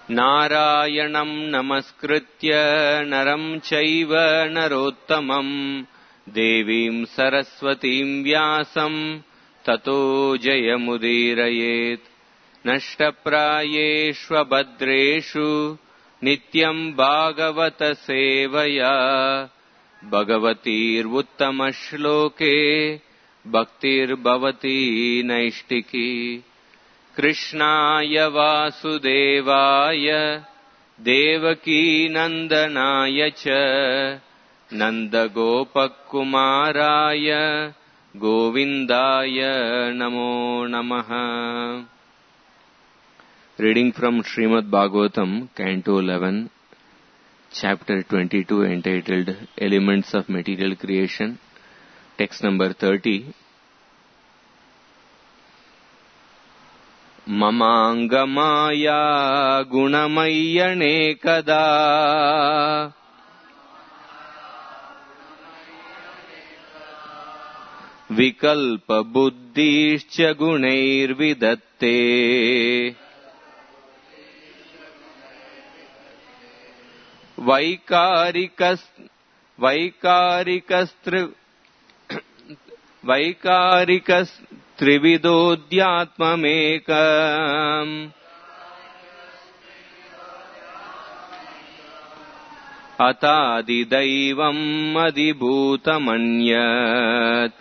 नारायणं नमस्कृत्य नरं चैव नरोत्तमं देवीं सरस्वतीं व्यासं ततो जयमुदीरयेत्। नष्टप्रायेष्वभद्रेषु नित्यं भागवत सेवया भगवतीर्वुत्तमश्लोके भक्तिर्भवती नैष्टिकी। कृष्णाय वासुदेवाय देवकीनन्दनाय च नन्दगोपकुमाराय गोविन्दाय नमो नमः। Reading from Srimad Bhagavatam, Canto 11, Chapter 22, entitled Elements of Material Creation, text number 30. Mamangamaya gunamayyane kada vikalpa buddhischa gunairvidatte वैकारिकस्त्रिविदोऽध्यात्ममेकम् अतादिदैवम् अधिभूतमन्यत्।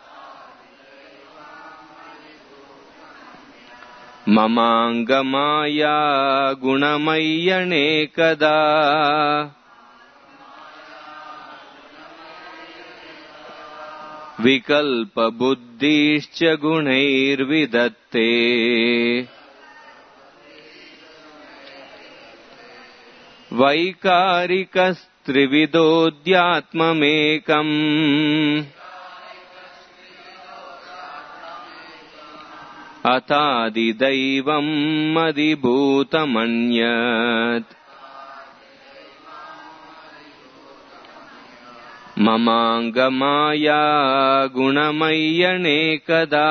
ममाङ्गमाया गुणमय्यनेकदा विकल्पबुद्धिश्च गुणैर्विदत्ते। वैकारिकस्त्रिविदोऽध्यात्ममेकम् अतादिदैवम् अधिभूतमन्यत्। ममाङ्गमाया गुणमय्यनेकदा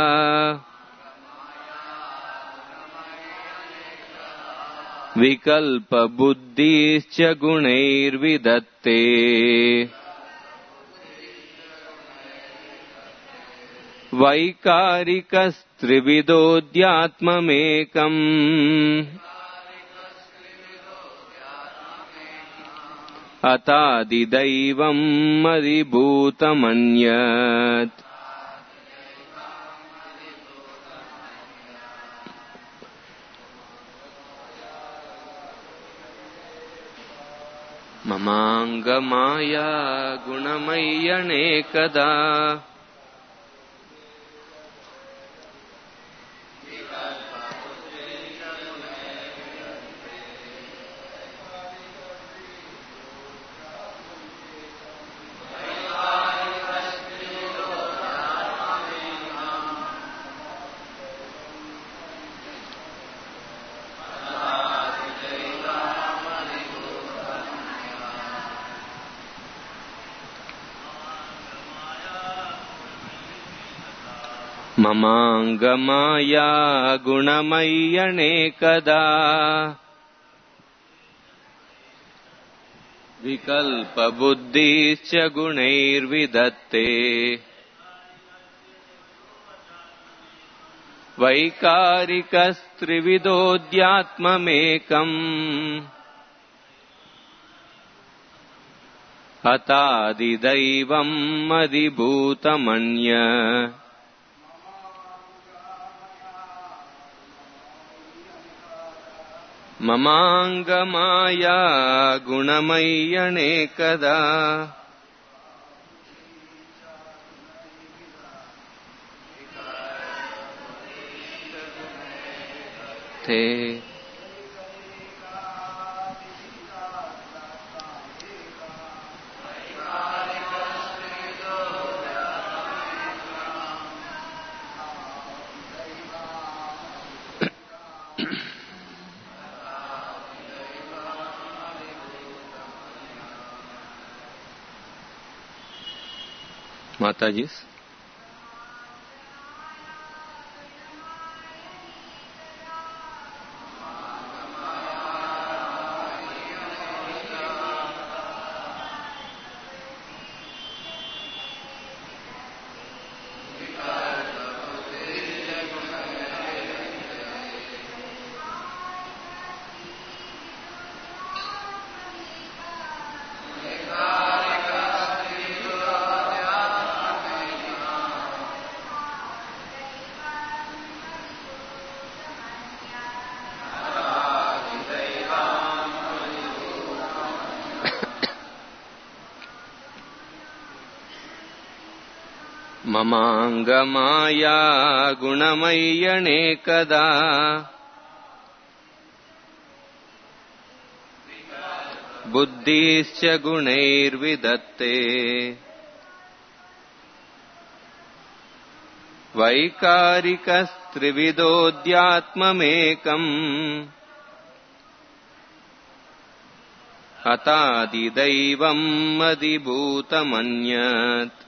विकल्पबुद्धिश्च गुणैर्विदत्ते। वैकारिकस्त्रिविदोऽध्यात्ममेकम् अतादिदैवम् अधिभूतमन्यत्। ममाङ्गमाया गुणमय्यनेकदा ममाङ्गमाया गुणमय्यनेकदा विकल्पबुद्धिश्च गुणैर्विदत्ते। वैकारिकस्त्रिविदोऽध्यात्ममेकम् अतादिदैवम् अधिभूतमन्यत्। ममाङ्गमाया गुणमय्यनेकदा ते माताजी। ममाङ्गमाया गुणमय्यनेकदा बुद्धिश्च गुणैर्विदत्ते वैकारिकस्त्रिविधोऽध्यात्ममेकम् अतादिदैवम् अधिभूतमन्यत्.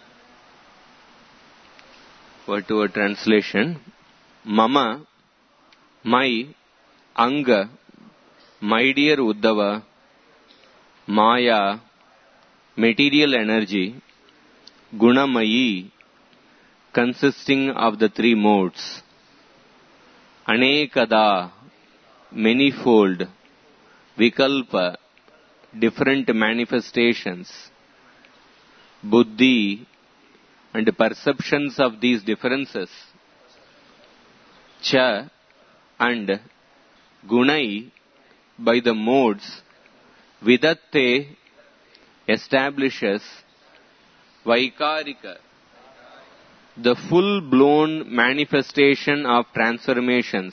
Word to word translation. Mama, my, Anga, my dear Uddhava, Maya, material energy, Gunamayi, consisting of the three modes, Anekada, manifold, Vikalpa, different manifestations, Buddhi, and perceptions of these differences, Cha, and Gunai, by the modes, Vidatte, establishes, Vaikarika, the full-blown manifestation of transformations,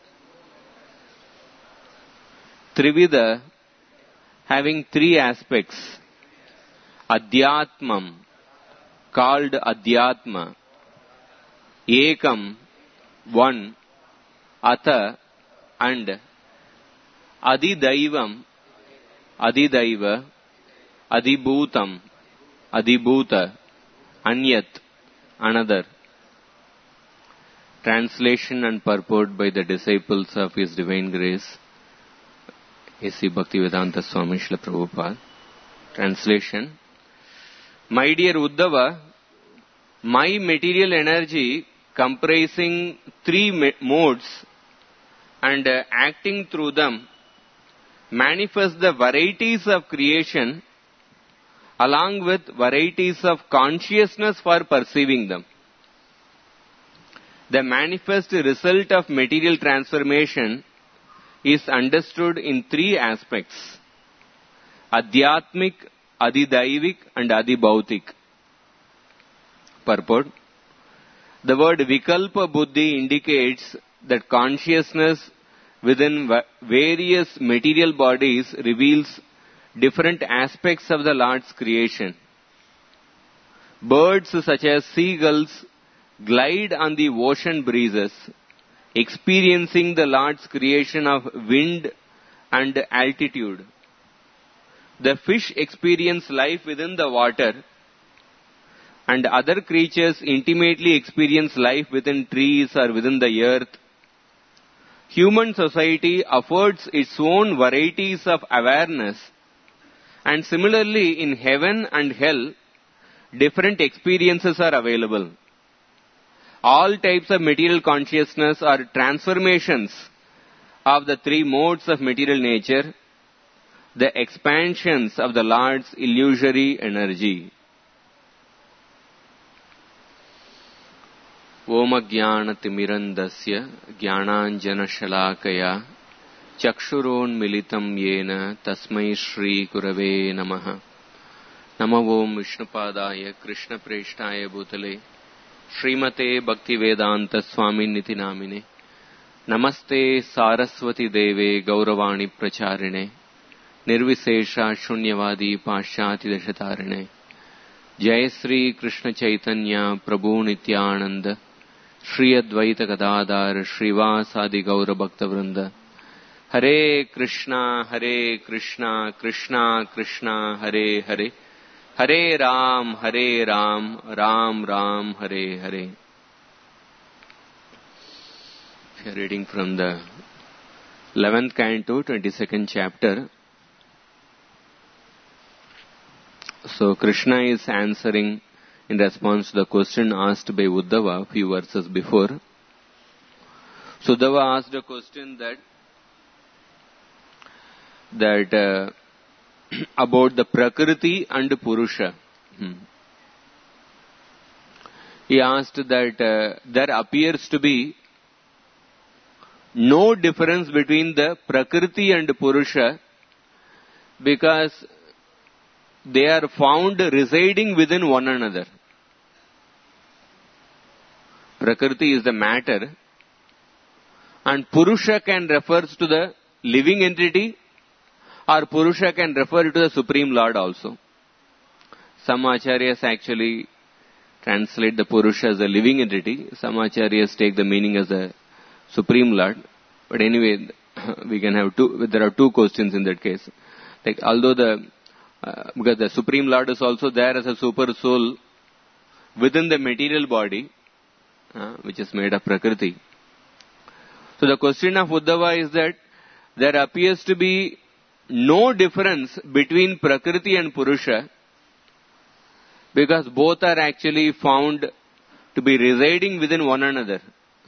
Trivida, having three aspects, Adhyatmam, called Adhyatma, Ekam, one, Atha, and Adidaivam, Adidaiva, Adibhutam, Adibhuta, Anyat, another. Translation and purport by the disciples of His Divine Grace, A.C. Bhaktivedanta Swami Srila Prabhupada. Translation. My dear Uddhava, my material energy comprising three modes and acting through them manifests the varieties of creation along with varieties of consciousness for perceiving them. The manifest result of material transformation is understood in three aspects: Adhyatmik, Adidaivik and Adibhautik. Purport. The word Vikalpa Buddhi indicates that consciousness within various material bodies reveals different aspects of the Lord's creation. Birds such as seagulls glide on the ocean breezes, experiencing the Lord's creation of wind and altitude. The fish experience life within the water, and other creatures intimately experience life within trees or within the earth. Human society affords its own varieties of awareness, and similarly in heaven and hell, different experiences are available. All types of material consciousness are transformations of the three modes of material nature, the expansions of the Lord's illusory energy. Om Jnanatimirandasya Jnananjanashalakaya Chakshuron Militam Yena Tasmai Shri Gurave Namaha. Namo Om Vishnupadaya Krishna Preshtaya Bhutale Srimate Bhaktivedanta Swami Niti Namine Namaste Saraswati Deve Gauravani Pracharine Nirvisesha Shunyavadi Pashyati Dashatarine Jai Sri Krishna Chaitanya Prabhu Nityananda Shri Advaita Gadadhar Shrivasadi Gaura Bhakta Vrinda Hare Krishna Krishna Krishna Hare Hare Hare Ram Ram Ram Hare Hare. We are reading from the 11th canto, 22nd chapter. So Krishna is answering in response to the question asked by Uddhava a few verses before. So Uddhava asked a question that about the Prakriti and Purusha. He asked that there appears to be no difference between the Prakriti and Purusha because they are found residing within one another. Prakriti is the matter, and Purusha can refer to the living entity, or Purusha can refer to the Supreme Lord also. Some acharyas actually translate the Purusha as a living entity. Some acharyas take the meaning as the Supreme Lord. But anyway, we can have there are two questions in that case. Like, although because the Supreme Lord is also there as a super soul within the material body, which is made of Prakriti. So the question of Uddhava is that there appears to be no difference between Prakriti and Purusha, because both are actually found to be residing within one another.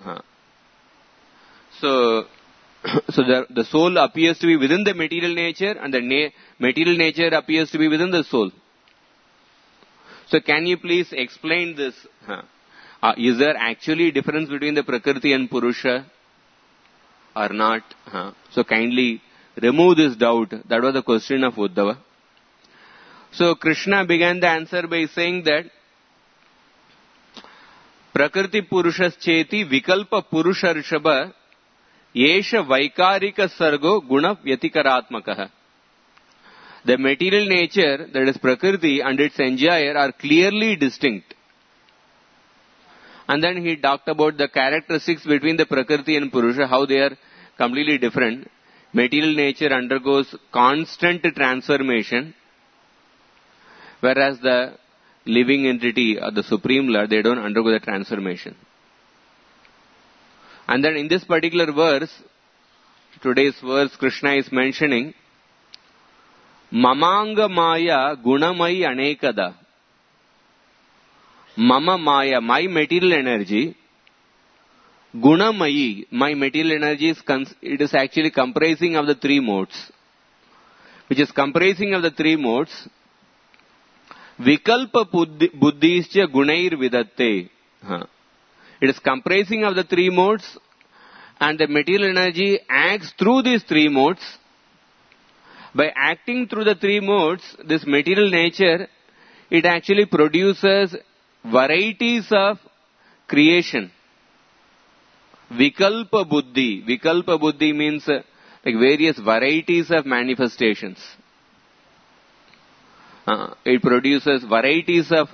So the soul appears to be within the material nature, and the material nature appears to be within the soul. So can you please explain this? Is there actually a difference between the Prakriti and Purusha or not? So kindly remove this doubt. That was the question of Uddhava. So Krishna began the answer by saying that Prakriti Purushas Cheti Vikalpa Purusha Rishabha Yesha Vaikarika Sargo Guna Vyatikaratmakaha. The material nature, that is Prakriti, and its enjoyer are clearly distinct. And then he talked about the characteristics between the Prakriti and Purusha, how they are completely different. Material nature undergoes constant transformation, whereas the living entity or the Supreme Lord, they don't undergo the transformation. And then in this particular verse, today's verse, Krishna is mentioning Mamanga Maya Gunamai Anekada. Mama Maya, my material energy, Gunamayi, my material energy is actually comprising of the three modes. Which is comprising of the three modes. Vikalpa Buddhischa Gunair Vidatte. It is comprising of the three modes, and the material energy acts through these three modes. By acting through the three modes, this material nature, it actually produces varieties of creation. Vikalpa Buddhi. Vikalpa Buddhi means like various varieties of manifestations. It produces varieties of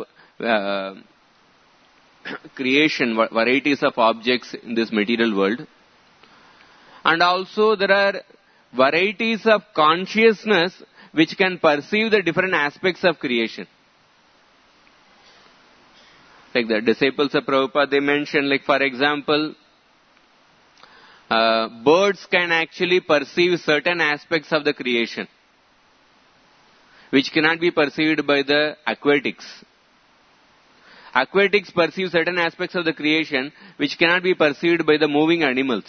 creation, varieties of objects in this material world. And also there are varieties of consciousness which can perceive the different aspects of creation. Like the disciples of Prabhupada, they mentioned, like for example, birds can actually perceive certain aspects of the creation, which cannot be perceived by the aquatics. Aquatics perceive certain aspects of the creation which cannot be perceived by the moving animals.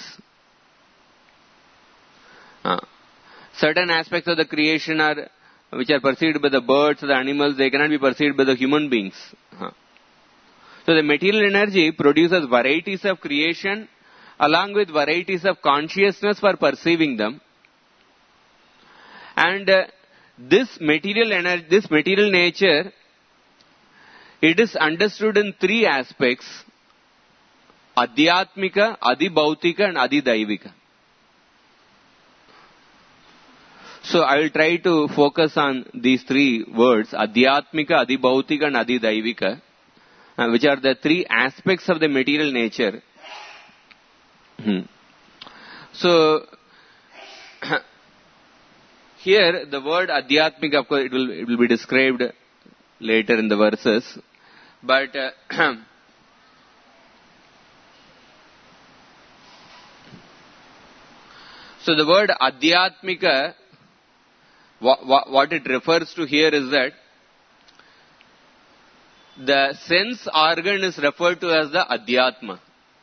Certain aspects of the creation which are perceived by the birds or the animals, they cannot be perceived by the human beings. So the material energy produces varieties of creation along with varieties of consciousness for perceiving them. And this material nature, it is understood in three aspects: Adhyatmika, Adibhautika and Adidaivika. So I will try to focus on these three words, Adhyatmika, Adibhautika and Adidaivika, which are the three aspects of the material nature. So here the word Adhyatmika, of course, it will be described later in the verses. But so the word Adhyatmika, what it refers to here is that the sense organ is referred to as the Adhyatma.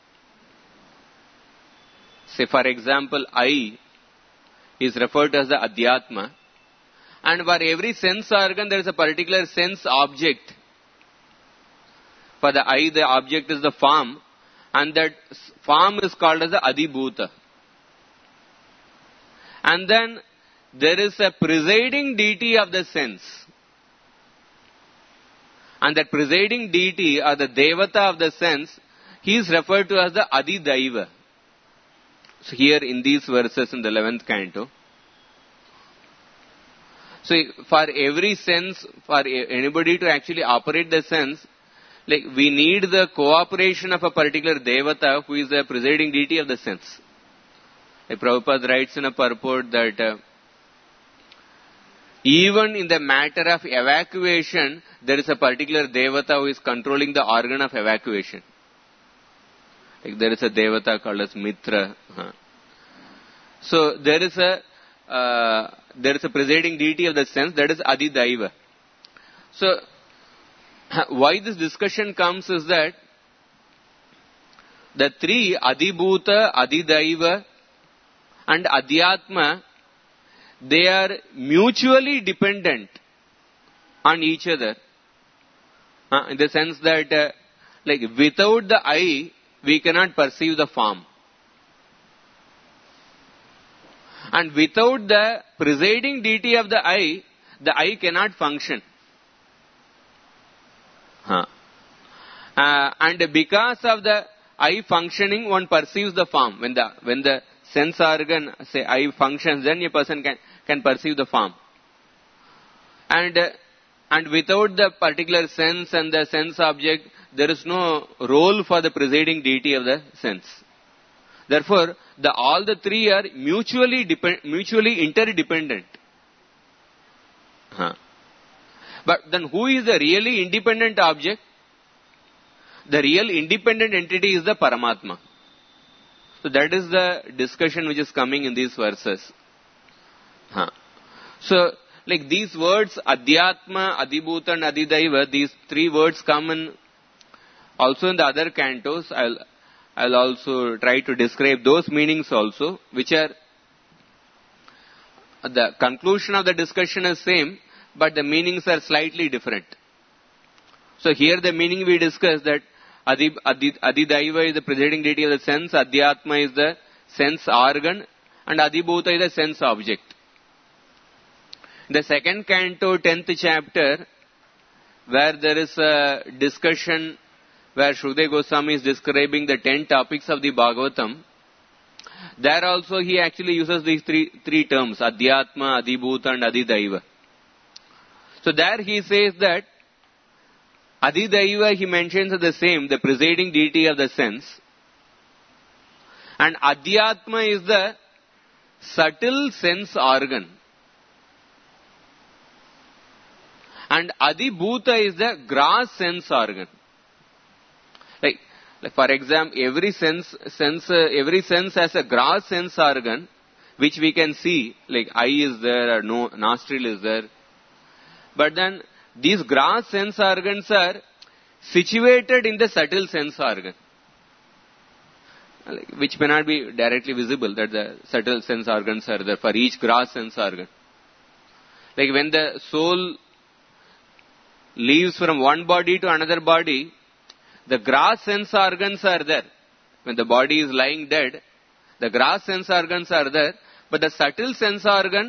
Say for example, eye is referred to as the Adhyatma. And for every sense organ there is a particular sense object. For the eye, the object is the form, and that form is called as the Adibhuta. And then there is a presiding deity of the sense. And that presiding deity or the Devata of the sense, he is referred to as the Adidaiva. So here in these verses in the 11th canto. So for every sense, for anybody to actually operate the sense, like we need the cooperation of a particular Devata who is the presiding deity of the sense. Like Prabhupada writes in a purport that even in the matter of evacuation, there is a particular Devata who is controlling the organ of evacuation. Like there is a Devata called as Mitra. So there is a presiding deity of the sense, that is Adidaiva. So why this discussion comes is that the three Adibhuta, Adidaiva and Adhyatma, they are mutually dependent on each other. In the sense that like without the eye, we cannot perceive the form. And without the presiding deity of the eye cannot function. And because of the eye functioning, one perceives the form. When the sense organ, say eye functions, then a person can perceive the form. And without the particular sense and the sense object, there is no role for the presiding deity of the sense. Therefore, all the three are mutually interdependent. But then who is the really independent object? The real independent entity is the Paramatma. So that is the discussion which is coming in these verses. So, like these words, Adhyatma, Adibhuta and Adidaiva, these three words come in also in the other cantos. I'll also try to describe those meanings also, which are, the conclusion of the discussion is same, but the meanings are slightly different. So here the meaning we discussed that Adidaiva is the presiding deity of the sense, Adhyatma is the sense organ, and Adibhuta is the sense object. In the second canto, 10th chapter, where there is a discussion where Shukdev Goswami is describing the 10 topics of the Bhagavatam, there also he actually uses these three terms, Adhyatma, Adibhuta and Adidaiva. So there he says that Adidaiva he mentions the same, the presiding deity of the sense. And Adhyatma is the subtle sense organ. And Adibhuta is the gross sense organ. Like for example, every sense has a gross sense organ, which we can see, like eye is there or no, nostril is there. But then these gross sense organs are situated in the subtle sense organ, which may not be directly visible, that the subtle sense organs are there for each gross sense organ. Like when the soul leaves from one body to another body, the gross sense organs are there. When the body is lying dead, the gross sense organs are there, but the subtle sense organs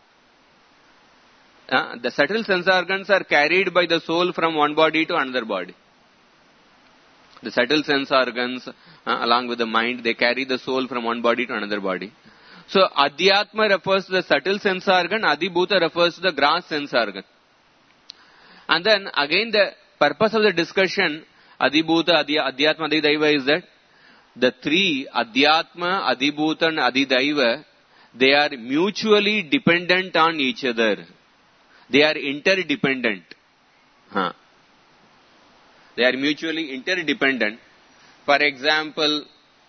are carried by the soul from one body to another body. The subtle sense organs, along with the mind, they carry the soul from one body to another body. So, Adhyatma refers to the subtle sense organ, Adibhuta refers to the gross sense organ. And then, again, the purpose of the discussion, Adibhuta, Adhyatma, Adidaiva, is that the three, Adhyatma, Adibhuta and Adidaiva, they are mutually dependent on each other. They are interdependent. They are mutually interdependent. For example,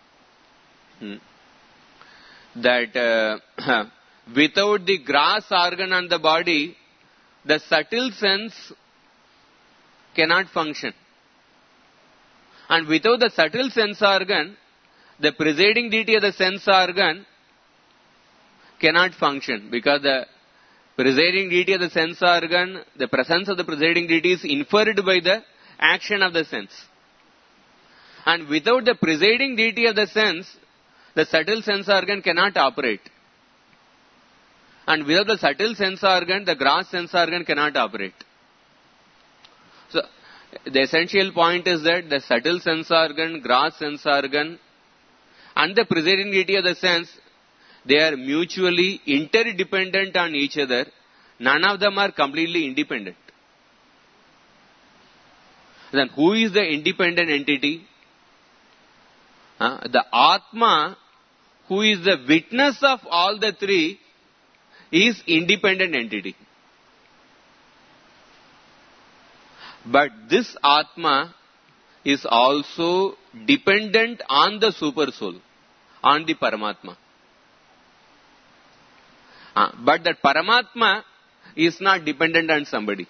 that without the gross organ on the body, the subtle sense cannot function. And without the subtle sense organ, the presiding deity of the sense organ cannot function, because the presiding deity of the sense organ, the presence of the presiding deity is inferred by the action of the sense. And without the presiding deity of the sense, the subtle sense organ cannot operate. And without the subtle sense organ, the gross sense organ cannot operate. So, the essential point is that the subtle sense organ, gross sense organ, and the presiding deity of the sense, they are mutually interdependent on each other. None of them are completely independent. Then who is the independent entity? The Atma, who is the witness of all the three, is independent entity. But this Atma is also dependent on the super soul, on the Paramatma. But that Paramatma is not dependent on somebody.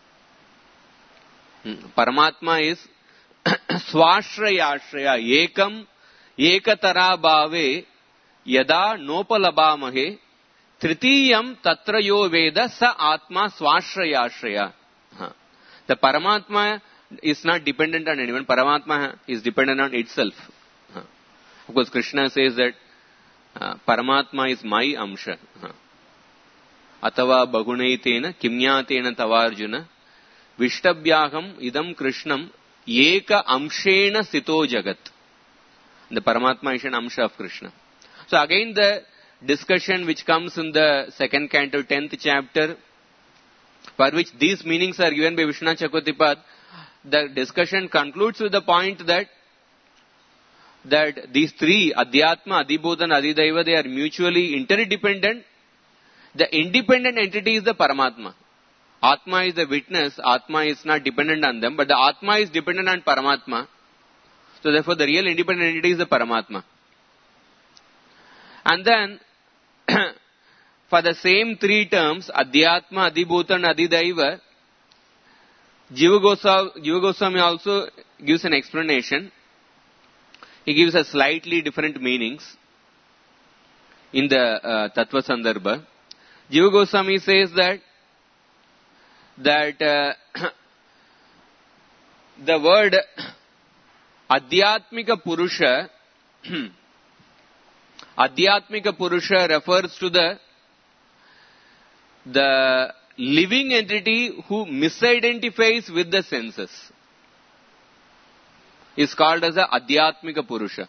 Paramatma is swashraya ekam ekatara bhave yada nopalabhamahe tritiyam tatrayo veda sa atma swashraya. The Paramatma is not dependent on anyone. Paramatma is dependent on itself. Of course, Krishna says that Paramatma is my amsha. Atava bagunaitena kimnyatena tavarjuna vishtabhyaham idam krishnam eka amshena sito jagat. The Paramatma is an amsha of Krishna. So again the discussion which comes in the second canto, 10th chapter, for which these meanings are given by Vishwanath Chakravartipad, the discussion concludes with the point that these three, Adhyatma, Adibhuta and Adidaiva, they are mutually interdependent. The independent entity is the Paramatma. Atma is the witness. Atma is not dependent on them, but the Atma is dependent on Paramatma. So therefore the real independent entity is the Paramatma. And then, for the same three terms, Adhyatma, Adibhuta and Adidaiva, Jiva Goswami also gives an explanation. He gives a slightly different meanings in the Tattva Sandarbha. Jiva Goswami says that the word Adhyatmika Purusha refers to the living entity who misidentifies with the senses. Is called as a Adhyatmika Purusha.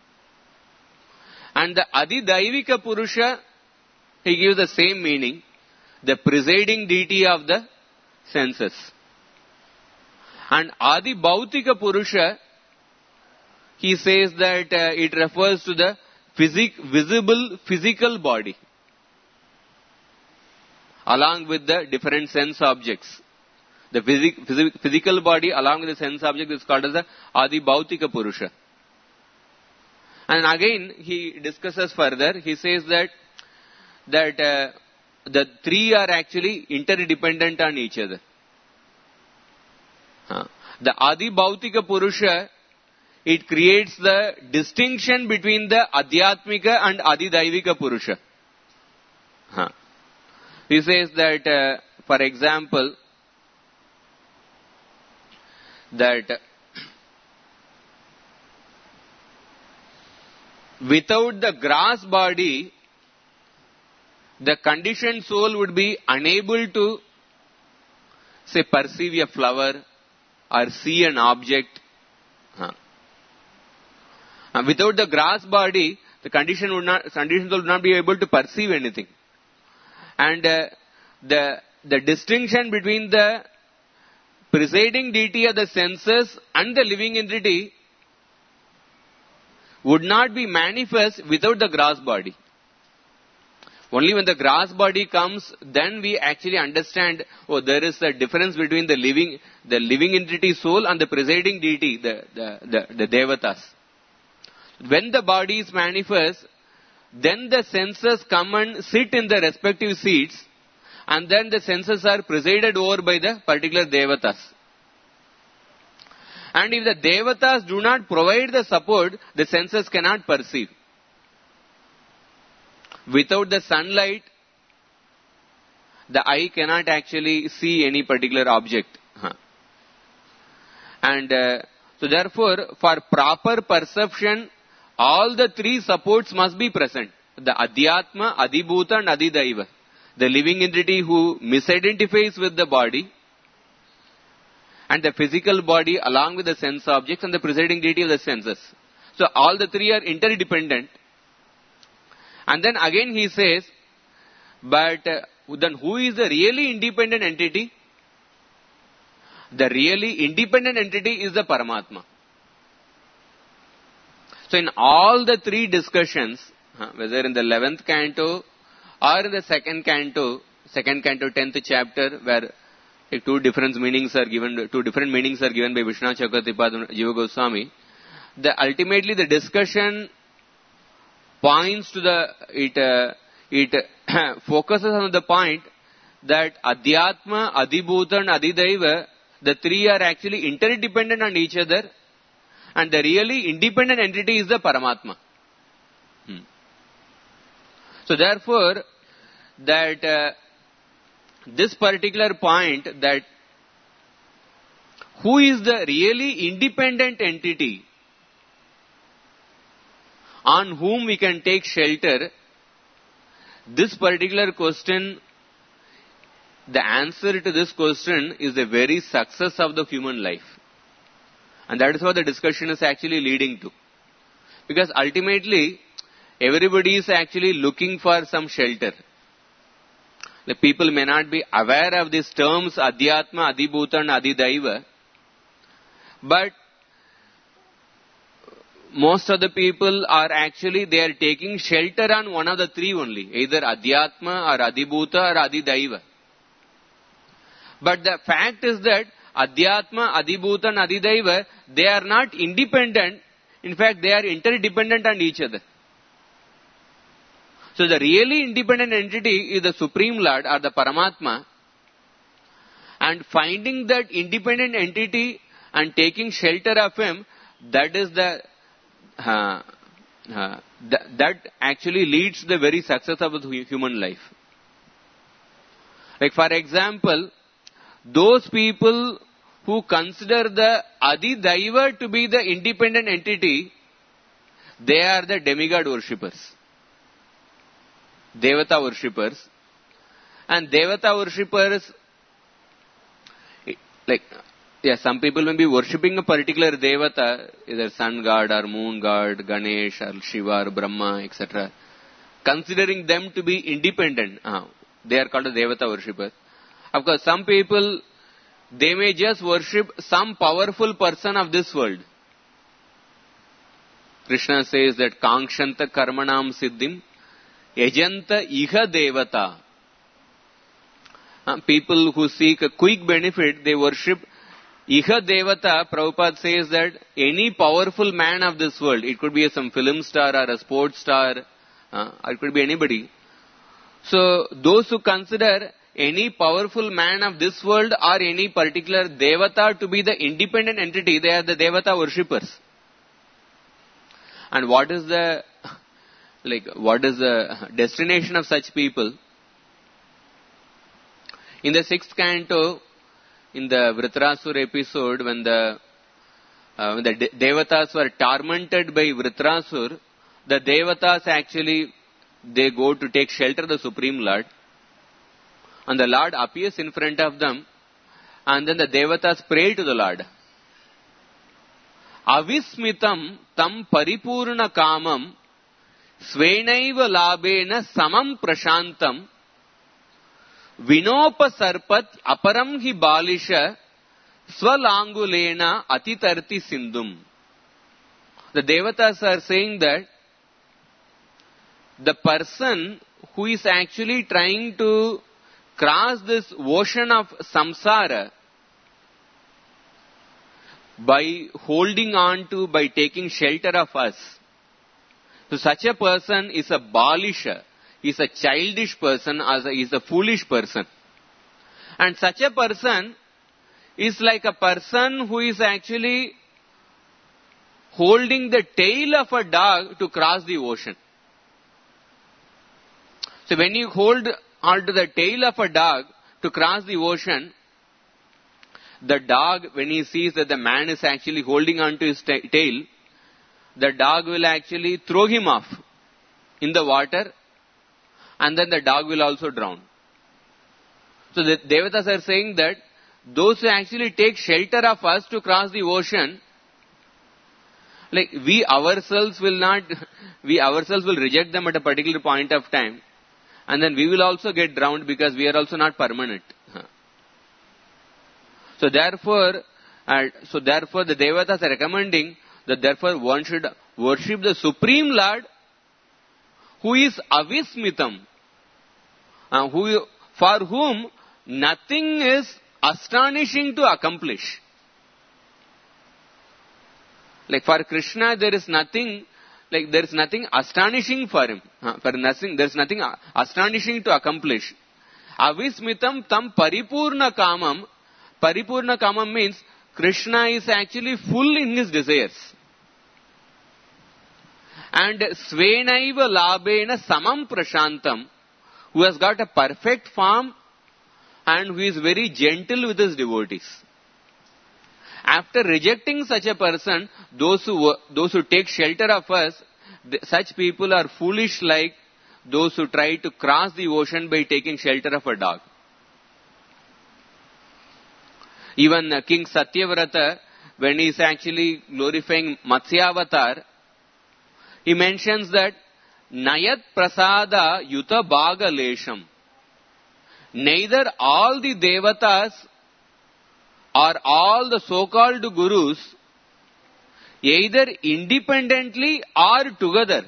And the Adidaivika Purusha, he gives the same meaning, the presiding deity of the senses. And Adi Bhautika Purusha, he says that it refers to the visible physical body, along with the different sense objects. The physical body along with the sense object is called as the Adi Bhautika Purusha. And again, he discusses further. He says that the three are actually interdependent on each other. The Adi Bhautika Purusha, it creates the distinction between the Adhyatmika and Adidaivika Purusha. He says that, for example, that without the gross body, the conditioned soul would be unable to, say, perceive a flower or see an object. Without the gross body, the conditioned soul would not be able to perceive anything. And the distinction between the presiding deity of the senses and the living entity would not be manifest without the gross body. Only when the gross body comes, then we actually understand, oh, there is a difference between the living entity soul and the presiding deity, the devatas. When the body is manifest, then the senses come and sit in the respective seats, and then the senses are presided over by the particular devatas. And if the devatas do not provide the support, the senses cannot perceive. Without the sunlight, the eye cannot actually see any particular object. And so therefore, for proper perception, all the three supports must be present. The Adhyatma, Adibhuta and Adidaiva. The living entity who misidentifies with the body, and the physical body along with the sense objects and the presiding deity of the senses. So all the three are interdependent. And then again he says, but then who is the really independent entity? The really independent entity is the Paramatma. So in all the three discussions, whether in the 11th canto or in the second canto, 10th chapter, where two different meanings are given by Vishwanath Chakravarti and Jiva Goswami, ultimately the discussion points to it focuses on the point that Adhyatma, Adhibhuta and Adhidaiva, the three are actually interdependent on each other, and the really independent entity is the Paramatma. So therefore, that this particular point, that who is the really independent entity on whom we can take shelter, this particular question, the answer to this question is the very success of the human life. And that is what the discussion is actually leading to. Because ultimately, everybody is actually looking for some shelter. The people may not be aware of these terms, Adhyatma, Adhibhuta and Adhidaiva. But most of the people are actually, they are taking shelter on one of the three only. Either Adhyatma or Adhibhuta or Adhidaiva. But the fact is that Adhyatma, Adhibhuta and Adhidaiva, they are not independent. In fact, they are interdependent on each other. So the really independent entity is the Supreme Lord or the Paramatma. And finding that independent entity and taking shelter of him, that is that actually leads to the very success of the human life. Like for example, those people who consider the Adhidaiva to be the independent entity, they are the demigod worshippers. Devata worshippers. And Devata worshippers, some people may be worshipping a particular Devata, either sun god or moon god, Ganesh or Shiva or Brahma, etc. Considering them to be independent, they are called a Devata worshippers. Of course, some people, they may just worship some powerful person of this world. Krishna says that Kankshanta Karmanam Siddhim Yajanta Iha Devata. People who seek a quick benefit, they worship Iha Devata. Prabhupada says that any powerful man of this world, it could be some film star or a sports star, or it could be anybody. So those who consider any powerful man of this world or any particular Devata to be the independent entity, they are the Devata worshippers. And what is the destination of such people? In the 6th canto, in the Vritrasura episode, when the Devatas were tormented by Vritrasur, the Devatas actually, they go to take shelter of the Supreme Lord. And the Lord appears in front of them, and then the Devatas pray to the Lord. Avismitam tam paripurna kamam svenaiva labena samam prashantam vinopa sarpat aparam hi balisha swalangulena atitarti sindhum. The Devatas are saying that the person who is actually trying to cross this ocean of samsara by holding on to, by taking shelter of us. So such a person is a balisha, is a childish person, is a foolish person. And such a person is like a person who is actually holding the tail of a dog to cross the ocean. So when you hold onto the tail of a dog to cross the ocean, the dog, when he sees that the man is actually holding onto his tail, the dog will actually throw him off in the water, and then the dog will also drown. So the Devatas are saying that those who actually take shelter of us to cross the ocean, like we ourselves will reject them at a particular point of time, and then we will also get drowned because we are also not permanent. So therefore the Devatas are recommending that therefore one should worship the Supreme Lord who is Avismitam, for whom nothing is astonishing to accomplish. Like for Krishna, there is nothing astonishing for him. There is nothing astonishing to accomplish. Avismitam tam paripurna kamam. Paripurna kamam means Krishna is actually full in his desires. And Svenaiva labena samam prashantam, who has got a perfect form and who is very gentle with his devotees. After rejecting such a person, those who take shelter of us, such people are foolish like those who try to cross the ocean by taking shelter of a dog. Even King Satyavrata, when he is actually glorifying Matsyavatar, he mentions that Nayat Prasada Yuta Bhaga Lesham. Neither all the Devatas or all the so-called gurus, either independently or together,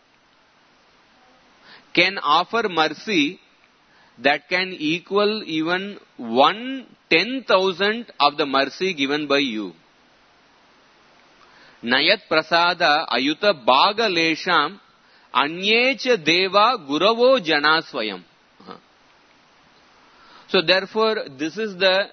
can offer mercy that can equal even 1/10,000 of the mercy given by you. Nayat Prasada Ayuta Bhaga Lesham Anyecha Deva Guravo Janasvayam. So therefore, this is the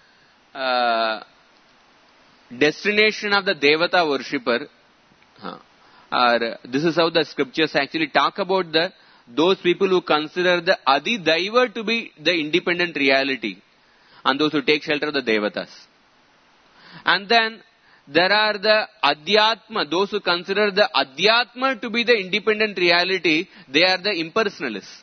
destination of the Devata worshipper. This is how the scriptures actually talk about those people who consider the Adi Daiva to be the independent reality, and those who take shelter of the Devatas. And then there are the Adhyatma, those who consider the Adhyatma to be the independent reality. They are the impersonalists.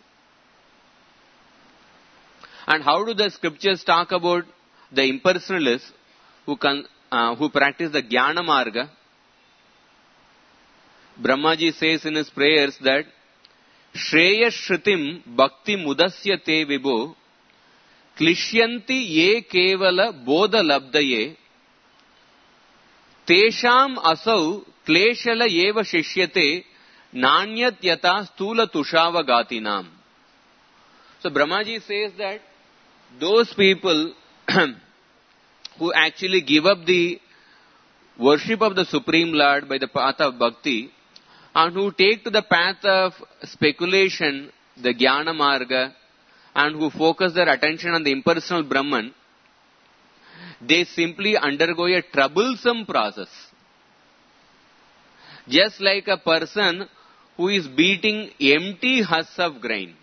And how do the scriptures talk about the impersonalists who practice the Jnana Marga? Brahmaji says in his prayers that Shreya Shrutim Bhakti Mudasya Te Vibho Klishyanti Ye Kevala Bodha Labdaye Tesham Asau Kleshala Yeva Shishyate Nanyat Yata Stula Tushava Gatinam. So Brahmaji says that those people who actually give up the worship of the Supreme Lord by the path of bhakti and who take to the path of speculation, the Jnana Marga, and who focus their attention on the impersonal Brahman, they simply undergo a troublesome process. Just like a person who is beating empty husks of grain.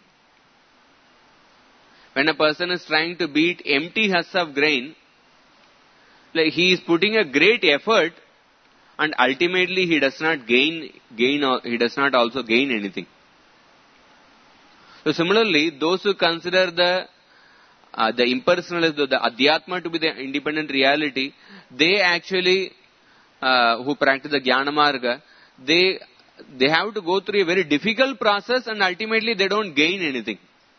When a person is trying to beat empty husks of grain, like he is putting a great effort, and ultimately he does not he does not also gain anything. So similarly, those who consider the impersonalist, the Adhyatma to be the independent reality, they actually, who practice the Jnana Marga, they have to go through a very difficult process and ultimately they don't gain anything.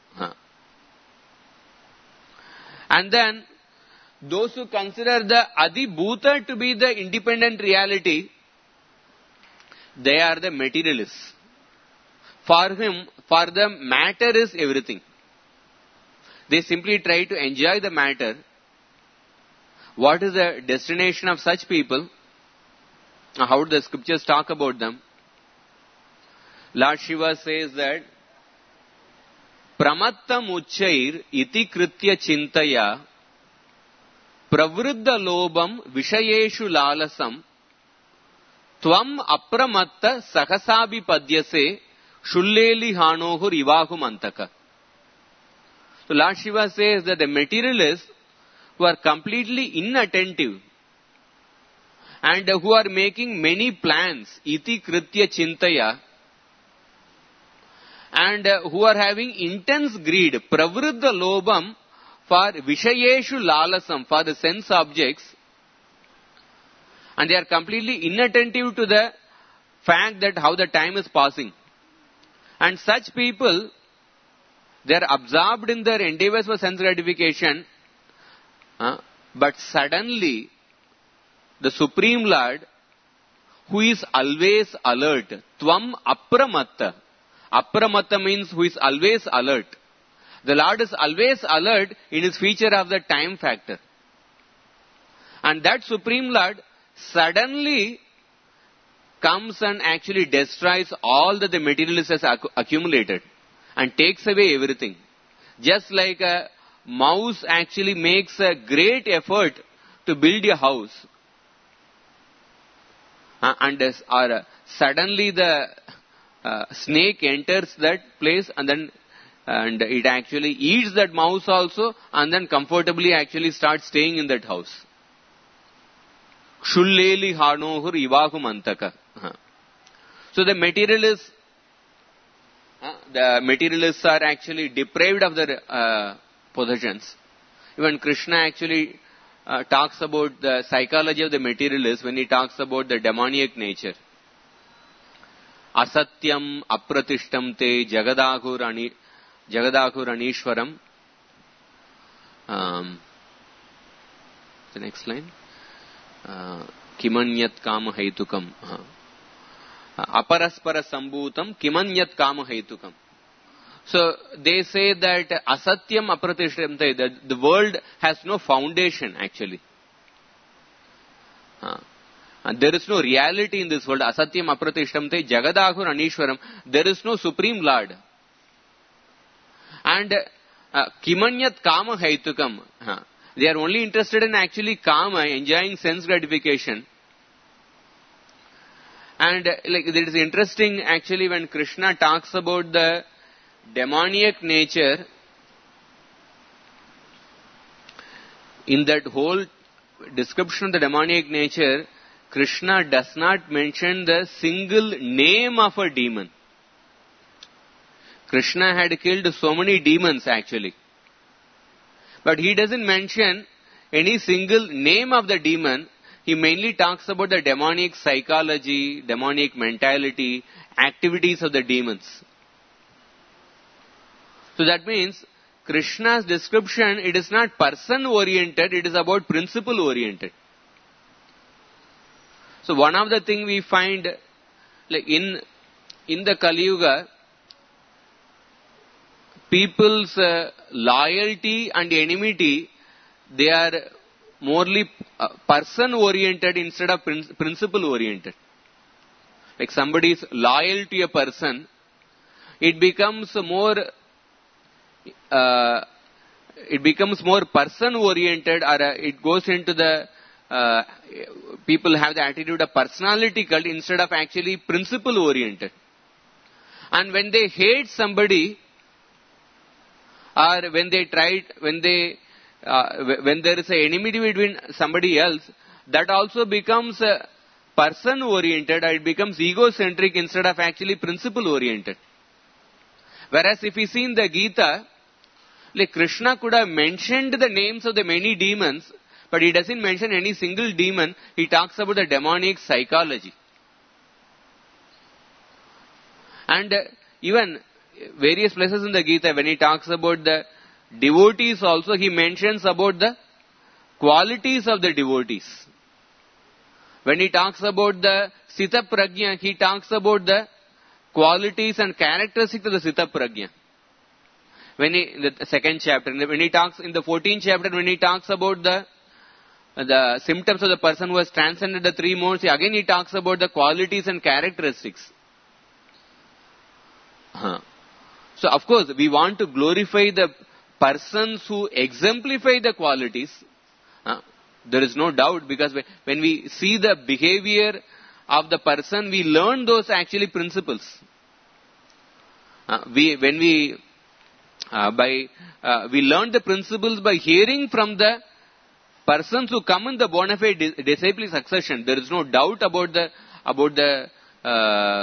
And then, those who consider the Adibhuta to be the independent reality, they are the materialists. For them, matter is everything. They simply try to enjoy the matter. What is the destination of such people? How do the scriptures talk about them? Lord Shiva says that Pramattam Uchair iti kritya chintaya pravruddha lobam vishayeshu lalasam tvam apramatta sahasabi padyase shulleli hanohur ivahu mantaka. So Lord Shiva says that the materialists who are completely inattentive and who are making many plans, iti kritya chintaya, and who are having intense greed, pravruddha lobam, for Vishayeshu Lalasam, for the sense objects, and they are completely inattentive to the fact that how the time is passing. And such people, they are absorbed in their endeavors for sense gratification, but suddenly the Supreme Lord, who is always alert, Tvam Apramatta. Apramatta means who is always alert. The Lord is always alert in his feature of the time factor. And that Supreme Lord suddenly comes and actually destroys all that the materialist has accumulated and takes away everything. Just like a mouse actually makes a great effort to build a house, or suddenly the snake enters that place and it actually eats that mouse also, and then comfortably actually starts staying in that house. Shulleli hanohur ivahum antaka. So the materialists are actually deprived of their possessions. Even Krishna actually talks about the psychology of the materialists when he talks about the demoniac nature. Asatyam apratishtam te jagadahur anishwaram. The next line. Kimanyat kama haitukam. Aparaspara sambhutam kimanyat kama haitukam. So they say that asatyam apratishtamte, that the world has no foundation actually. And there is no reality in this world. Asatyam apratishtamte jagadahur anishwaram. There is no Supreme Lord. And kimanyat kama haitukam. They are only interested in actually kama, enjoying sense gratification. And it is interesting actually when Krishna talks about the demoniac nature, in that whole description of the demoniac nature, Krishna does not mention the single name of a demon. Krishna had killed so many demons actually. But he doesn't mention any single name of the demon. He mainly talks about the demonic psychology, demonic mentality, activities of the demons. So that means Krishna's description, it is not person oriented, it is about principle oriented. So one of the things we find in the Kali Yuga, people's loyalty and enmity, they are morely person oriented instead of principle oriented. Like somebody is loyal to a person, it becomes more person oriented, or it goes into the people have the attitude of personality cult instead of actually principle oriented. And when they hate somebody, or when there is an enmity between somebody else, that also becomes person oriented, or it becomes egocentric instead of actually principle oriented. Whereas if we see in the Gita, Krishna could have mentioned the names of the many demons, but he doesn't mention any single demon. He talks about the demonic psychology. And even various places in the Gita, when he talks about the devotees also, he mentions about the qualities of the devotees. When he talks about the Sita Prajna, he talks about the qualities and characteristics of the Sita Prajna. In the second chapter, when he talks in the 14th chapter, when he talks about the symptoms of the person who has transcended the three modes, again he talks about the qualities and characteristics. So of course, we want to glorify the persons who exemplify the qualities. There is no doubt, because when we see the behavior of the person, we learn those actually principles. We learn the principles by hearing from the persons who come in the bona fide disciple succession. There is no doubt about the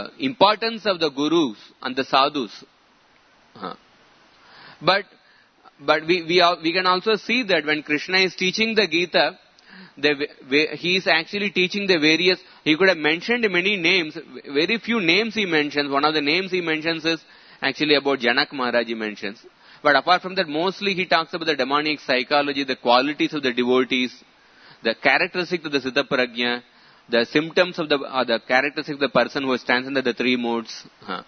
importance of the gurus and the sadhus. But but we can also see that when Krishna is teaching the Gita, he is actually teaching the various, he could have mentioned many names, very few names he mentions. One of the names he mentions is actually about Janak Maharaj he mentions. But apart from that, mostly he talks about the demonic psychology, the qualities of the devotees, the characteristics of the Siddha Prajna, the symptoms of the characteristics of the person who stands under the three modes.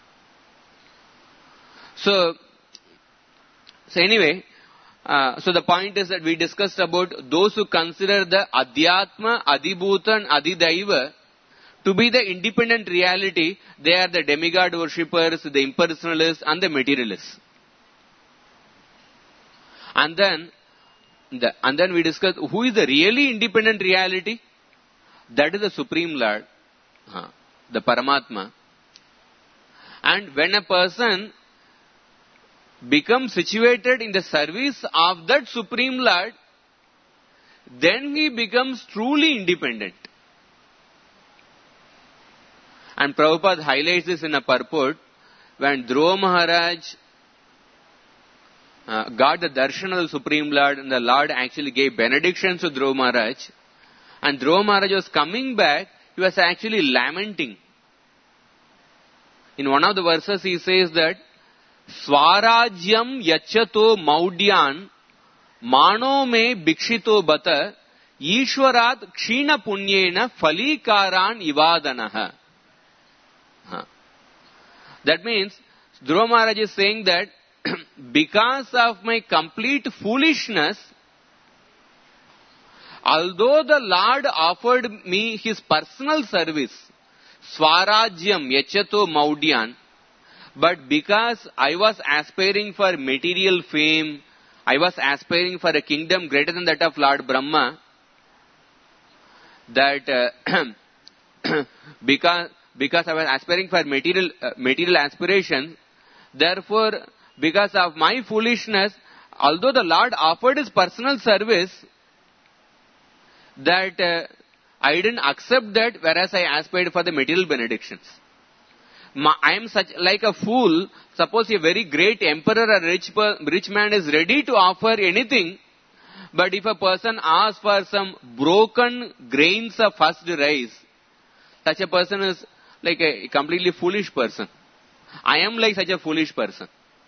So anyway, so the point is that we discussed about those who consider the Adhyatma, Adibhuta and Adidaiva to be the independent reality. They are the demigod worshippers, the impersonalists and the materialists. And then we discussed who is the really independent reality. That is the Supreme Lord, the Paramatma. And when a person becomes situated in the service of that Supreme Lord, then he becomes truly independent. And Prabhupada highlights this in a purport when Dhruva Maharaj got the darshan of the Supreme Lord, and the Lord actually gave benedictions to Dhruva Maharaj. And Dhruva Maharaj was coming back, he was actually lamenting. In one of the verses he says that, Swarajyam yachato maudyan mano me bhikshito bata Ishwarat kshina punyena falikaran ivadanaha. That means, Dhruva Maharaj is saying that because of my complete foolishness, although the Lord offered me his personal service, Swarajyam yachato maudyan, but because I was aspiring for material fame, I was aspiring for a kingdom greater than that of Lord Brahma, that because I was aspiring for material aspirations, therefore, because of my foolishness, although the Lord offered his personal service, that I didn't accept that, whereas I aspired for the material benedictions. I am such like a fool. Suppose a very great emperor or rich man is ready to offer anything, but if a person asks for some broken grains of first rice, such a person is like a completely foolish person. I am like such a foolish person.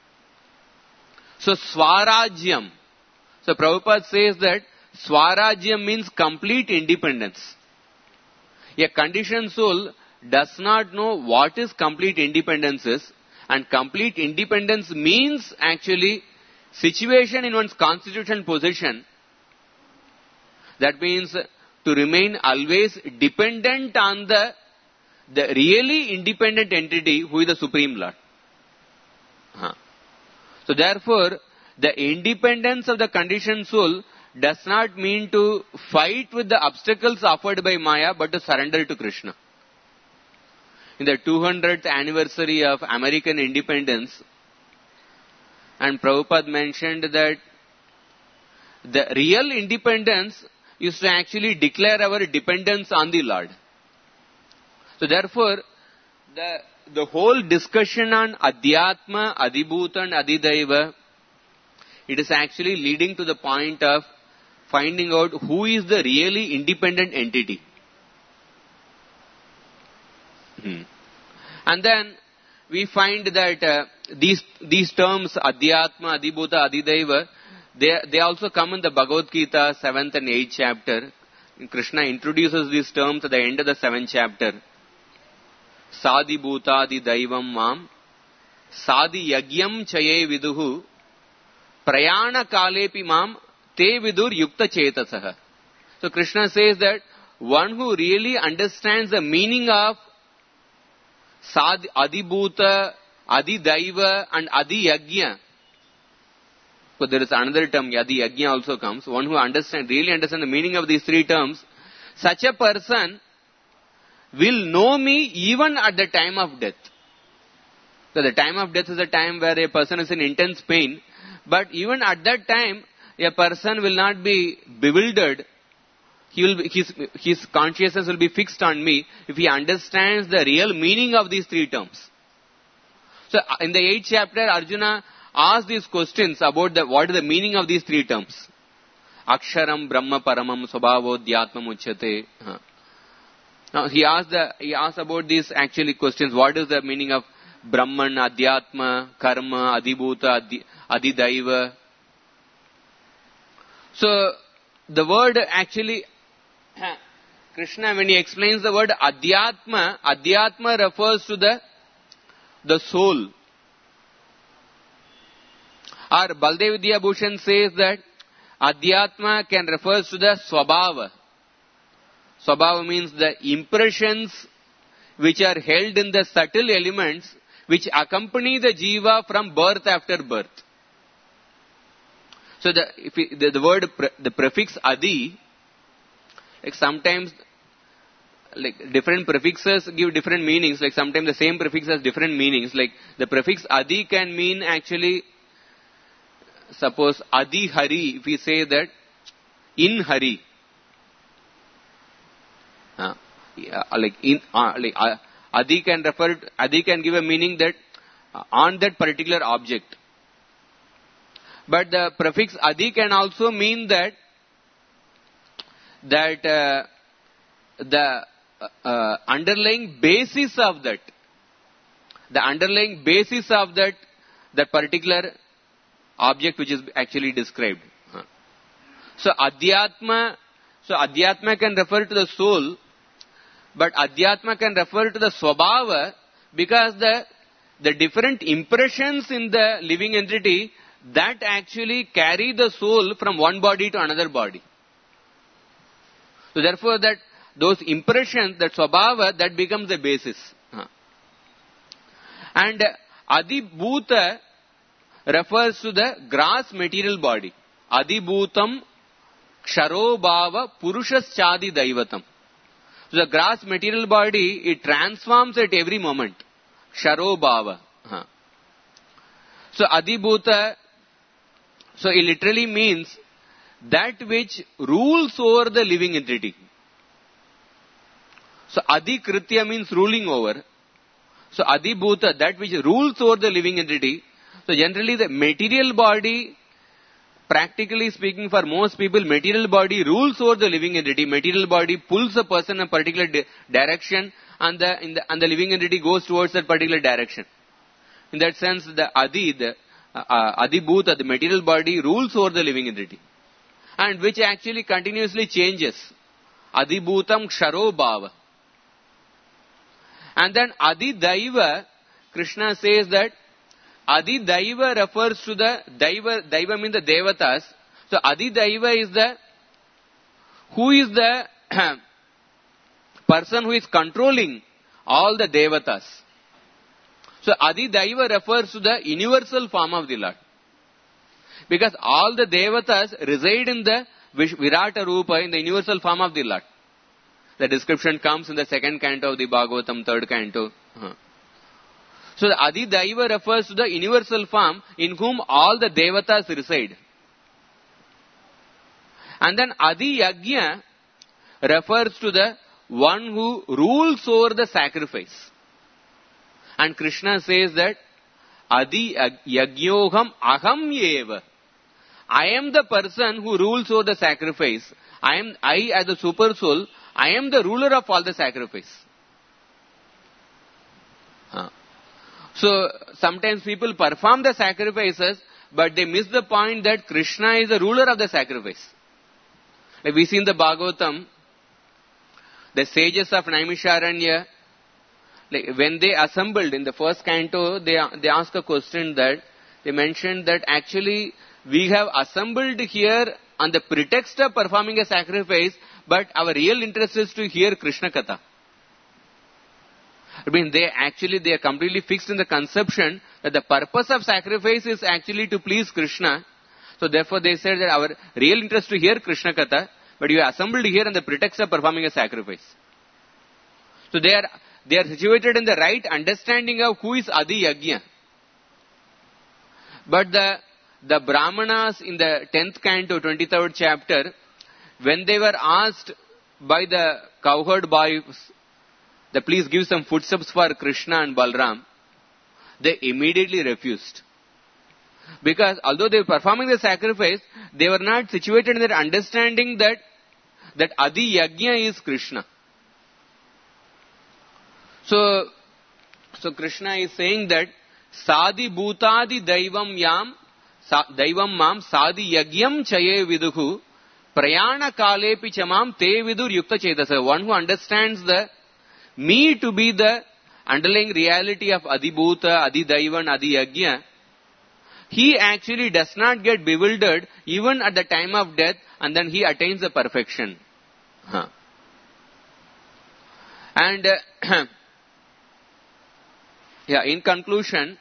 So Swarajyam. So Prabhupada says that Swarajyam means complete independence. A conditioned soul does not know what is complete independence is, and complete independence means actually situation in one's constitutional position. That means to remain always dependent on the really independent entity who is the Supreme Lord. So therefore, the independence of the conditioned soul does not mean to fight with the obstacles offered by Maya, but to surrender to Krishna. In the 200th anniversary of American independence, and Prabhupada mentioned that the real independence is to actually declare our dependence on the Lord. So therefore, the whole discussion on Adhyatma, Adibhuta and Adidaiva, it is actually leading to the point of finding out who is the really independent entity. And then we find that these terms, Adhyatma, Adibhuta, Adidaiva, they also come in the Bhagavad Gita, 7th and 8th chapter. Krishna introduces these terms at the end of the 7th chapter. Sadi bhutadi daivam mam, sadi yagyam chaye viduhu, prayana kalepi mam, te vidur yukta chetasaha. So Krishna says that one who really understands the meaning of Adibhuta, Adidaiva and Adiyagya. So there is another term, Adiyagya also comes. One who really understands the meaning of these three terms, such a person will know me even at the time of death. So the time of death is a time where a person is in intense pain, but even at that time, a person will not be bewildered. His consciousness will be fixed on me if he understands the real meaning of these three terms. So in the 8th chapter, Arjuna ask these questions about what is the meaning of these three terms. Aksharam, Brahma, Paramam, Swabhavo, Dhyatmam, Uchyate. Now he asked about these actually questions. What is the meaning of Brahman, Adhyatma, Karma, Adibhuta, Adidaiva? So the word actually, Krishna, when he explains the word Adhyatma refers to the soul. Or Baldev Vidya Bhushan says that Adhyatma can refer to the Swabhava. Swabhava means the impressions which are held in the subtle elements which accompany the jiva from birth after birth. So the word, the prefix Adi, like sometimes, like different prefixes give different meanings. Like sometimes the same prefix has different meanings. Like the prefix Adi can mean actually, suppose Adi Hari, if we say that in Hari. Adi can give a meaning that on that particular object. But the prefix Adi can also mean that the underlying basis of that, that particular object which is actually described. So Adhyatma can refer to the soul, but Adhyatma can refer to the Swabhava, because the different impressions in the living entity that actually carry the soul from one body to another body. So therefore those impressions, that Swabhava, that becomes the basis. And Adibhuta refers to the gross material body. Adibhutam Ksharobhava Purushaschadi Daivatam. So the gross material body, it transforms at every moment. Ksharobhava. So Adibhuta, so it literally means that which rules over the living entity. So Adhikritya means ruling over. So Adibhuta, that which rules over the living entity. So generally the material body, practically speaking for most people, material body rules over the living entity. Material body pulls a person in a particular direction, and the living entity goes towards that particular direction. In that sense, the Adibhuta, the material body, rules over the living entity, and which actually continuously changes. Adibhutam Ksharobhava. And then Adidaiva, Krishna says that Adidaiva refers to the Daiva means the Devatas. So Adidaiva is who is the person who is controlling all the Devatas. So Adidaiva refers to the universal form of the Lord. Because all the Devatas reside in the Virata Rupa, in the universal form of the Lord. The description comes in the second canto of the Bhagavatam, third canto. So the Adidaiva refers to the universal form in whom all the Devatas reside. And then Adiyagya refers to the one who rules over the sacrifice. And Krishna says that Adiyagyoham aham eva. I am the person who rules over the sacrifice. I as the super soul, I am the ruler of all the sacrifice. So sometimes people perform the sacrifices, but they miss the point that Krishna is the ruler of the sacrifice. Like we see in the Bhagavatam, the sages of Naimisharanya, like when they assembled in the first canto, they asked a question that they mentioned that actually we have assembled here on the pretext of performing a sacrifice, but our real interest is to hear Krishna Katha. I mean, they are completely fixed in the conception that the purpose of sacrifice is actually to please Krishna. So therefore they said that our real interest is to hear Krishna Katha, but you are assembled here on the pretext of performing a sacrifice. So they are situated in the right understanding of who is Adi Yajna. But the Brahmanas in the 10th canto, 23rd chapter, when they were asked by the cowherd boys that please give some footsteps for Krishna and Balram, they immediately refused. Because although they were performing the sacrifice, they were not situated in their understanding that Adi Yajna is Krishna. So Krishna is saying that Sadi Bhutadi Daivam Mam Sadi Yajnam Chaye Viduhu Prayana Kalepi Chamam Te Vidur Yukta Chetasa. One who understands me to be the underlying reality of Adi Bhuta, Adi Daivan, Adi Yajna, he actually does not get bewildered even at the time of death, and then he attains the perfection. And in conclusion,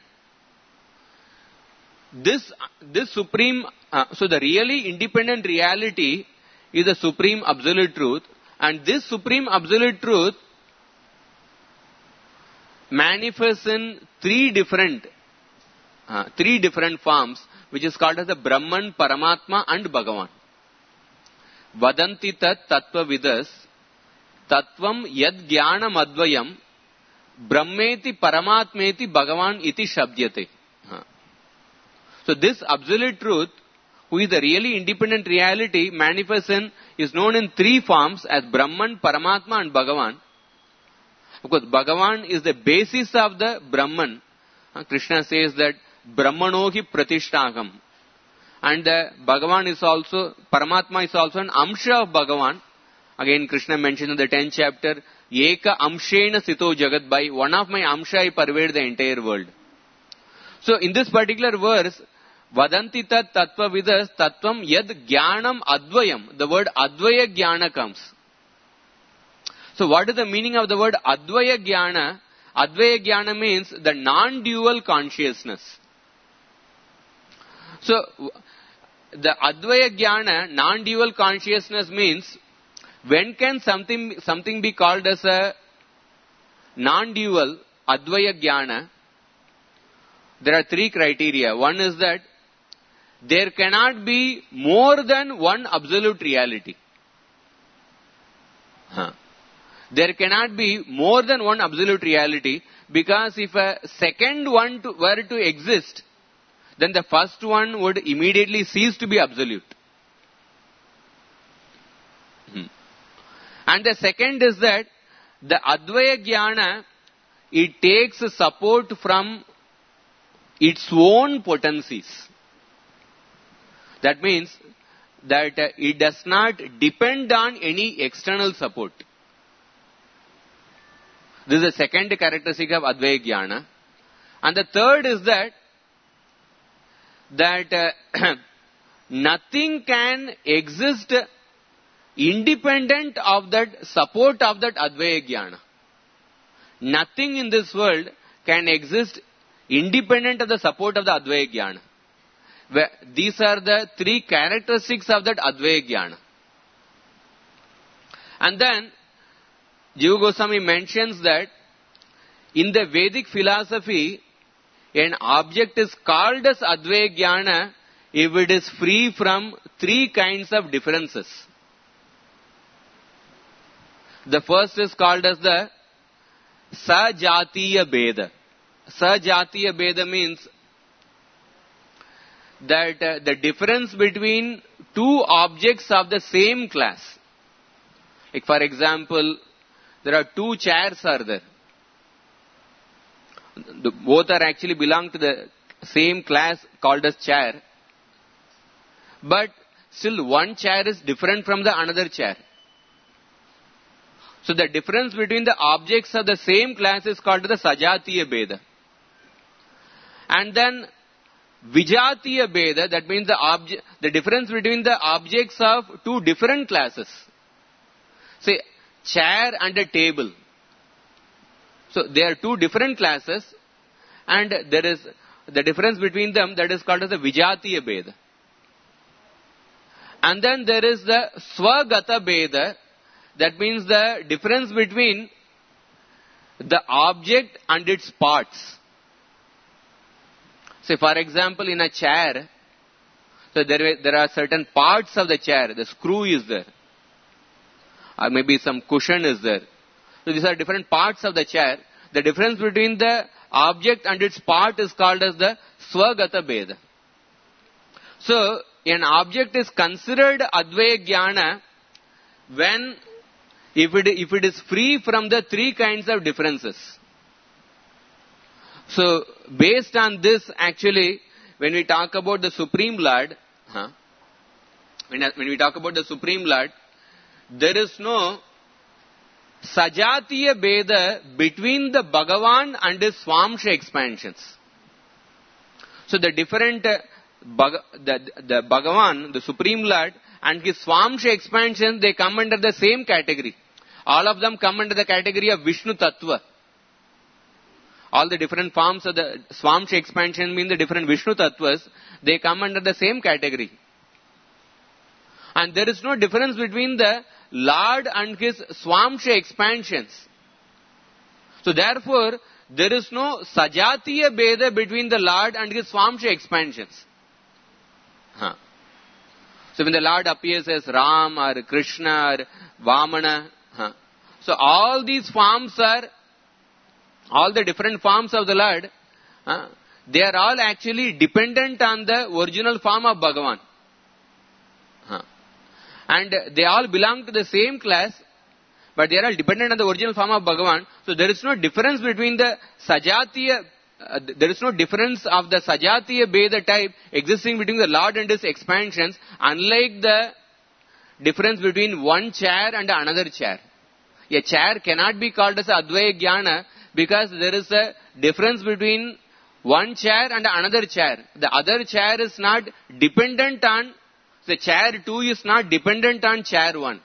this supreme, so the really independent reality is the supreme absolute truth, and this supreme absolute truth manifests in three different forms, which is called as the Brahman, Paramatma and Bhagavan. Vadanti tat tattva vidas tattvam yad jnanam advayam brahmeti paramatmeti Bhagavan iti shabdyate. So this absolute truth, who is the really independent reality, is known in three forms as Brahman, Paramatma and Bhagavan. Of course, Bhagavan is the basis of the Brahman. Krishna says that Brahmanohi Pratishtaham. And Bhagavan is also, Paramatma is also an Amsha of Bhagavan. Again, Krishna mentioned in the 10th chapter, Eka Amshena Sito Jagat, by one of my Amsha I pervade the entire world. So in this particular verse, Vadanti tat tattva vidas tattvam yad jnanam advayam. The word Advaya Jnana comes. So what is the meaning of the word Advaya Jnana? Advaya Jnana means the non-dual consciousness. So the Advaya Jnana, non-dual consciousness means, when can something be called as a non-dual Advaya Jnana? There are three criteria. One is that there cannot be more than one absolute reality. There cannot be more than one absolute reality, because if a second one were to exist, then the first one would immediately cease to be absolute. And the second is that the Advaya Jnana, it takes support from its own potencies. That means that it does not depend on any external support. This is the second characteristic of Advaya Jnana. And the third is that nothing can exist independent of that support of that Advaya Jnana. Nothing in this world can exist independent of the support of the Advaya Jnana. These are the three characteristics of that Advaya Jnana. And then Jiva Goswami mentions that in the Vedic philosophy, an object is called as Advaya Jnana if it is free from three kinds of differences. The first is called as the Sajatiya Beda. Sajatiya Beda means that the difference between two objects of the same class. Like for example, there are two chairs are there. Both are actually belong to the same class called as chair. But still one chair is different from the another chair. So the difference between the objects of the same class is called the Sajatiya Beda. And then Vijatiya Beda, that means the difference between the objects of two different classes. Say, chair and a table. So they are two different classes, and there is the difference between them, that is called as the Vijatiya Beda. And then there is the Swagata Beda, that means the difference between the object and its parts. Say for example, in a chair, so there are certain parts of the chair. The screw is there, or maybe some cushion is there. So these are different parts of the chair. The difference between the object and its part is called as the Swagata Beda. So, an object is considered Advaya Jnana when, if it is free from the three kinds of differences. So, based on this, actually, when we talk about the Supreme Lord, when we talk about the Supreme Lord, there is no Sajatiya Beda between the Bhagavan and his Swamsha expansions. So the different, the Bhagavan, the Supreme Lord, and his Swamsha expansions, they come under the same category. All of them come under the category of Vishnu Tattva. All the different forms of the Swamsha expansion mean the different Vishnu Tattvas, they come under the same category. And there is no difference between the Lord and his Swamsha expansions. So therefore, there is no Sajatiya Beda between the Lord and his Swamsha expansions. So when the Lord appears as Ram or Krishna or Vamana, so all these forms are, all the different forms of the Lord, they are all actually dependent on the original form of Bhagavan. And they all belong to the same class, but they are all dependent on the original form of Bhagavan. So there is no difference between the Sajatiya, there is no difference of the Sajatiya Beda type existing between the Lord and his expansions, unlike the difference between one chair and another chair. A chair cannot be called as Advaya Jnana because there is a difference between one chair and another chair. The other chair is not dependent on, the chair 2 is not dependent on chair 1.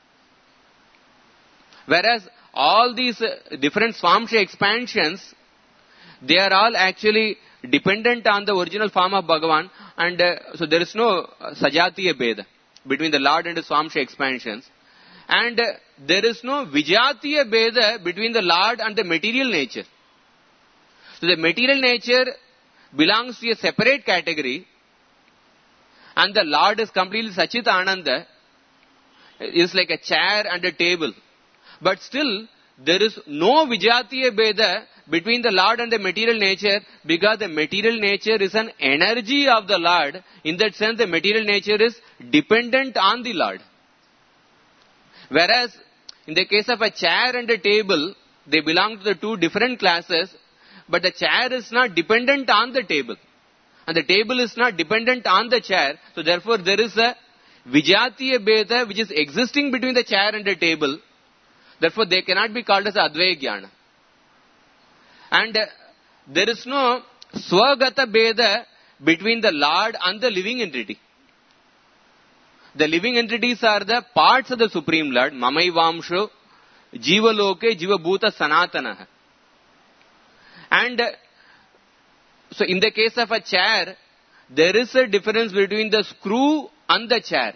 Whereas all these different Swamsha expansions, they are all actually dependent on the original form of Bhagavan, and so there is no Sajatiya Beda between the Lord and the Swamsha expansions. And there is no Vijatiya Beda between the Lord and the material nature. So the material nature belongs to a separate category, and the Lord is completely Sachit Ananda, is like a chair and a table. But still, there is no Vijatiya Beda between the Lord and the material nature, because the material nature is an energy of the Lord. In that sense, the material nature is dependent on the Lord. Whereas, in the case of a chair and a table, they belong to the two different classes, but the chair is not dependent on the table. And the table is not dependent on the chair. So therefore, there is a Vijatiya Beda which is existing between the chair and the table. Therefore, they cannot be called as Advaya Jnana. And there is no Swagata Beda between the Lord and the living entity. The living entities are the parts of the Supreme Lord. Mamaivamsho, Jiva Loke, Jiva Bhuta Sanatana. And so in the case of a chair, there is a difference between the screw and the chair.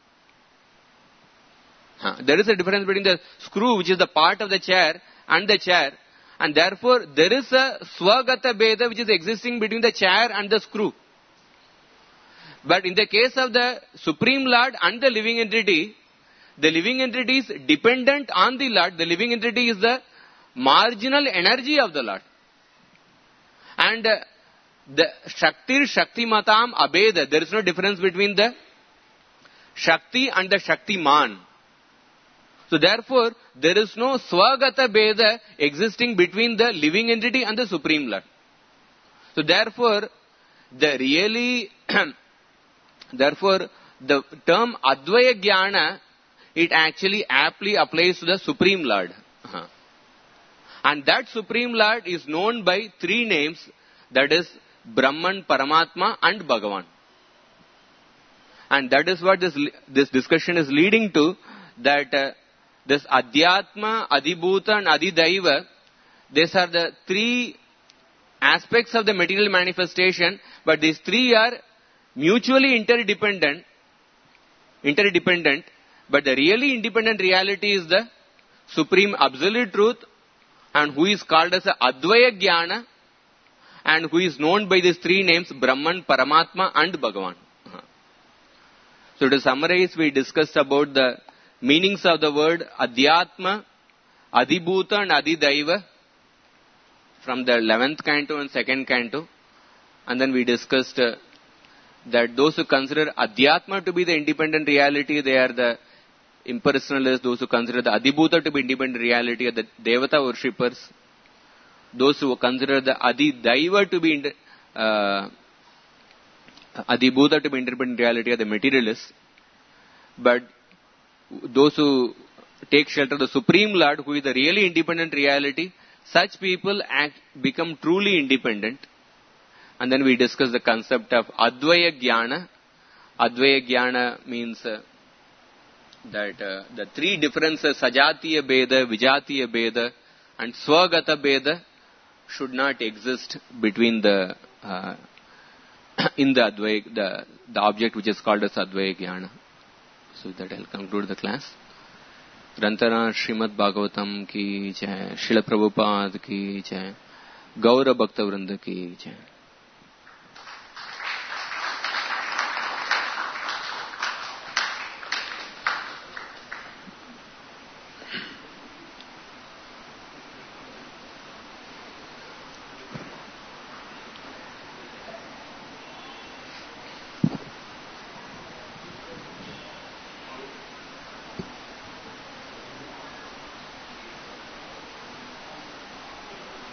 There is a difference between the screw, which is the part of the chair, and the chair. And therefore, there is a Swagata Beda which is existing between the chair and the screw. But in the case of the Supreme Lord and the living entity is dependent on the Lord. The living entity is the marginal energy of the Lord. And the Shaktir Shaktimatam Abeda, there is no difference between the Shakti and the Shaktiman. So therefore, there is no Swagata Beda existing between the living entity and the Supreme Lord. So therefore, Therefore, the term Advaya Jnana, it actually aptly applies to the Supreme Lord. And that Supreme Lord is known by three names, that is Brahman, Paramatma and Bhagavan. And that is what this discussion is leading to, that this Adhyatma, Adibhuta and Adidaiva, these are the three aspects of the material manifestation, but these three are mutually interdependent, but the really independent reality is the Supreme Absolute Truth, and who is called as Advaya Jnana, and who is known by these three names, Brahman, Paramatma and Bhagavan. So to summarize, we discussed about the meanings of the word Adhyatma, Adibhuta and Adidaiva from the 11th canto and 2nd canto. And then we discussed that those who consider Adhyatma to be the independent reality, they are the impersonalists. Those who consider the Adibhuta to be independent reality are the Devata worshippers. Those who consider the Adidaiva to be Adibhuta to be independent reality are the materialists. But those who take shelter of the Supreme Lord, who is the really independent reality, such people become truly independent. And then we discuss the concept of Advaya Jnana. Advaya Jnana means that the three differences, Sajatiya Beda, Vijatiya Beda, and Swagata Beda, should not exist between the in the Advaya, the object which is called as Advaya Jnana. So with that I'll conclude the class. Grantara Srimad Bhagavatam ki jai, Srila Prabhupada ki jai, Gaura Bhakta Vrinda ki jai.